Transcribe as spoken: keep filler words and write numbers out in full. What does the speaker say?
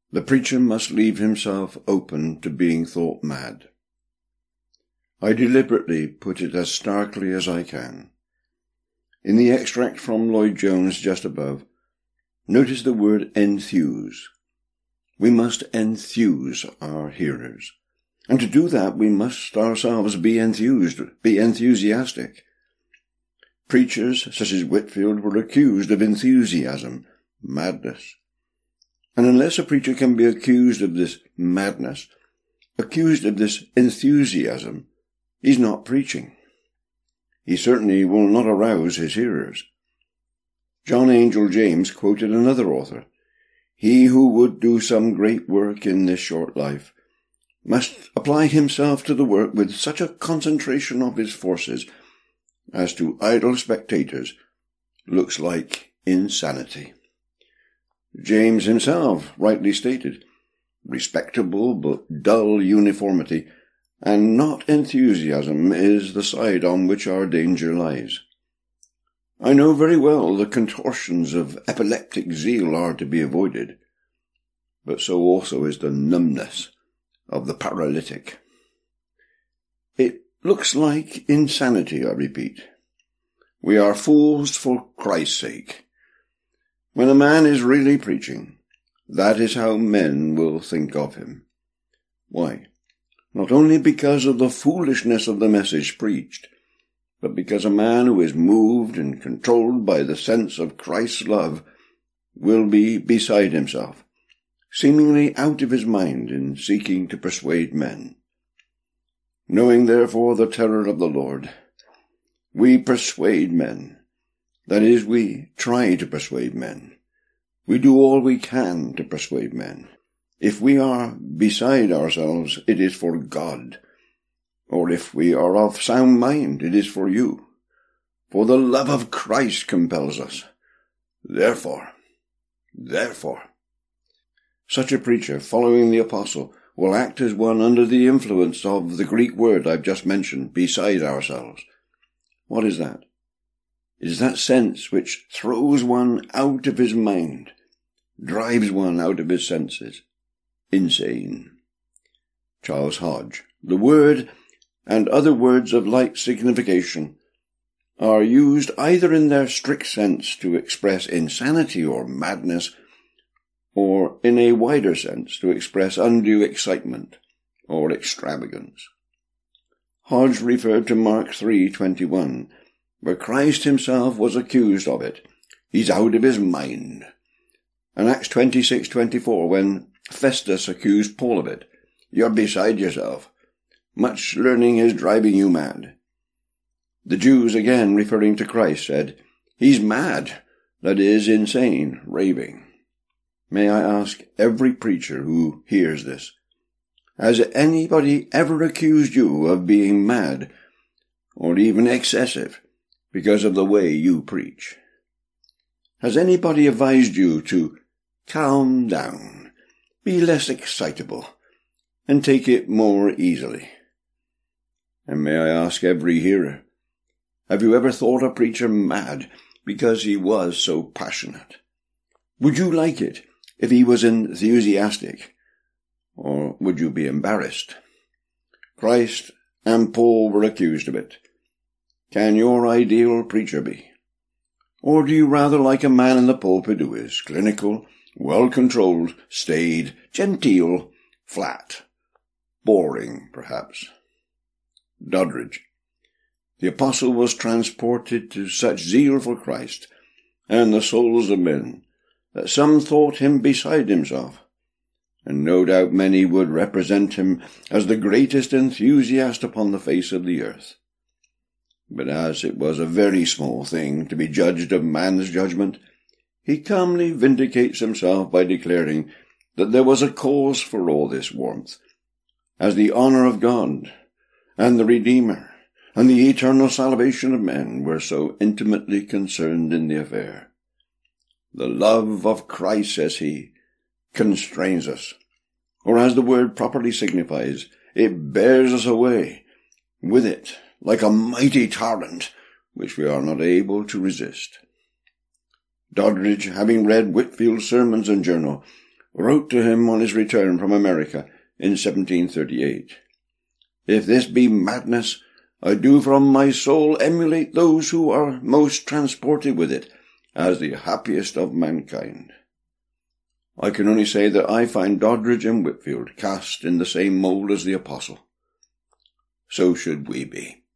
the preacher must leave himself open to being thought mad. I deliberately put it as starkly as I can. In the extract from Lloyd-Jones just above, notice the word enthuse. We must enthuse our hearers. And to do that, we must ourselves be enthused, be enthusiastic. Preachers such as Whitefield were accused of enthusiasm, madness. And unless a preacher can be accused of this madness, accused of this enthusiasm, he's not preaching. He certainly will not arouse his hearers. John Angel James quoted another author. He who would do some great work in this short life must apply himself to the work with such a concentration of his forces as to idle spectators looks like insanity. James himself rightly stated, respectable but dull uniformity and not enthusiasm is the side on which our danger lies. I know very well the contortions of epileptic zeal are to be avoided, but so also is the numbness of the paralytic. It looks like insanity, I repeat. We are fools for Christ's sake. When a man is really preaching, that is how men will think of him. Why? Not only because of the foolishness of the message preached, but because a man who is moved and controlled by the sense of Christ's love will be beside himself, seemingly out of his mind in seeking to persuade men. Knowing therefore the terror of the Lord, we persuade men. That is, we try to persuade men. We do all we can to persuade men. If we are beside ourselves, it is for God. Or if we are of sound mind, it is for you. For the love of Christ compels us. Therefore, therefore. Such a preacher, following the apostle, will act as one under the influence of the Greek word I've just mentioned, beside ourselves. What is that? It is that sense which throws one out of his mind, drives one out of his senses. Insane. Charles Hodge. The word and other words of like signification are used either in their strict sense to express insanity or madness, or in a wider sense to express undue excitement or extravagance. Hodge referred to Mark three twenty-one, where Christ himself was accused of it. He's out of his mind. And Acts twenty-six twenty-four, when Festus accused Paul of it. You're beside yourself. Much learning is driving you mad. The Jews, again referring to Christ, said, He's mad, that is, insane, raving. May I ask every preacher who hears this, has anybody ever accused you of being mad, or even excessive, because of the way you preach? Has anybody advised you to calm down, be less excitable, and take it more easily? And may I ask every hearer, have you ever thought a preacher mad because he was so passionate? Would you like it if he was enthusiastic, or would you be embarrassed? Christ and Paul were accused of it. Can your ideal preacher be? Or do you rather like a man in the pulpit who is clinical, well-controlled, staid, genteel, flat, boring, perhaps? Doddridge. The apostle was transported to such zeal for Christ and the souls of men that some thought him beside himself, and no doubt many would represent him as the greatest enthusiast upon the face of the earth. But as it was a very small thing to be judged of man's judgment, he calmly vindicates himself by declaring that there was a cause for all this warmth, as the honour of God and the Redeemer and the eternal salvation of men were so intimately concerned in the affair. The love of Christ, says he, constrains us, or as the word properly signifies, it bears us away with it like a mighty torrent which we are not able to resist. Doddridge, having read Whitefield's Sermons and Journal, wrote to him on his return from America in seventeen thirty-eight. If this be madness, I do from my soul emulate those who are most transported with it, as the happiest of mankind. I can only say that I find Doddridge and Whitefield cast in the same mould as the apostle. So should we be.